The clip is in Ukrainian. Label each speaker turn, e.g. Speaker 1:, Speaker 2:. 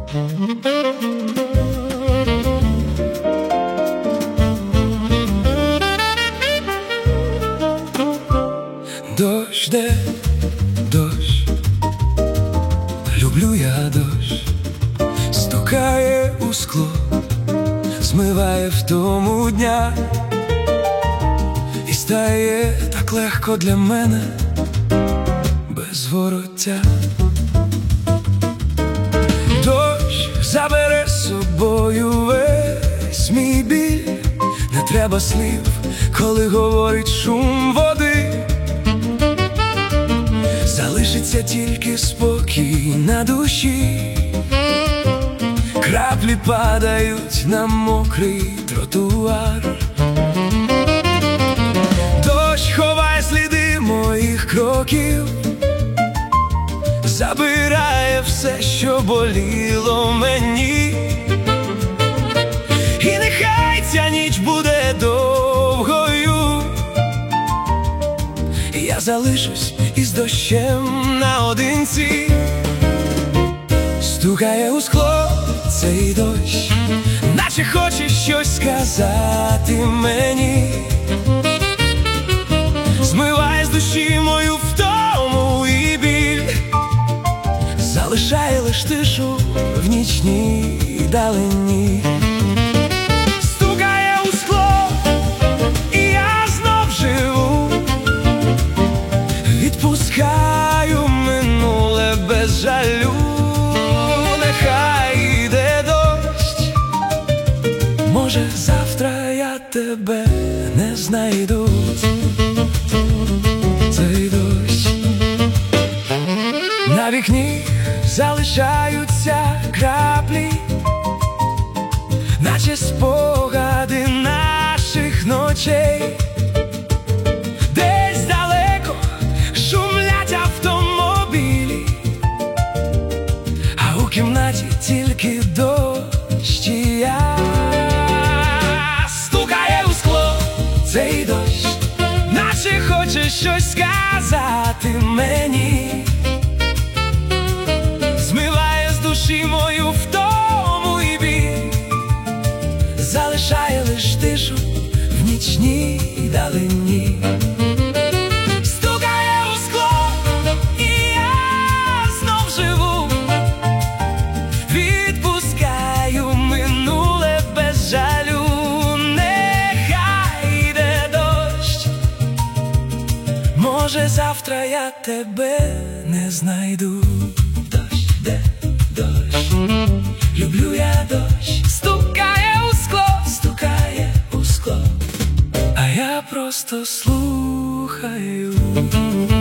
Speaker 1: Дощ, де дощ, люблю я дощ, стукає у скло, змиває втому дня, і стає так легко для мене без вороття. Дощ забере з собою весь мій біль, не треба слів, коли говорить шум води. Залишиться тільки спокій на душі, краплі падають на мокрий тротуар. Дощ ховає сліди моїх кроків, забирає все, що боліло мені. І нехай ця ніч буде довгою, я залишусь із дощем наодинці. Стукає у скло цей дощ, наче хоче щось сказати мені. Змиває з душі мою втому і біль, залишає лиш тишу в нічній далині. Стукає у скло, і я знов живу, відпускаю минуле без жалю. Нехай йде дощ, може завтра я тебе не знайду. Цей дощ, на вікні залишаються краплі, наче спогади наших ночей. Десь далеко шумлять автомобілі, а у кімнаті тільки дощ і я. Стукає у скло цей дощ, наче хоче щось сказати мені. Змиває з душі мою втому і біль, залишає лиш тишу в нічній далині. Стукає у скло, і я знов живу, відпускаю минуле без жалю. Нехай йде дощ, може завтра я тебе не знайду. Дощ, де дощ, люблю я дощ. Стукає у скло, а я просто слухаю.